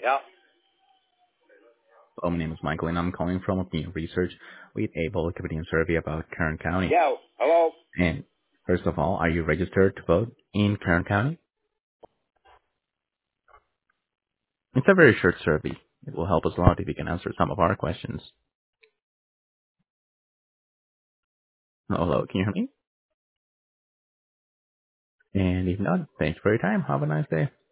Yeah. My name is Michael, and I'm calling from Opinion Research with a public opinion survey about Kern County. Yeah. Hello. And first of all, are you registered to vote in Kern County? It's a very short survey. It will help us a lot if you can answer some of our questions. Hello, can you hear me? And if not, thanks for your time. Have a nice day.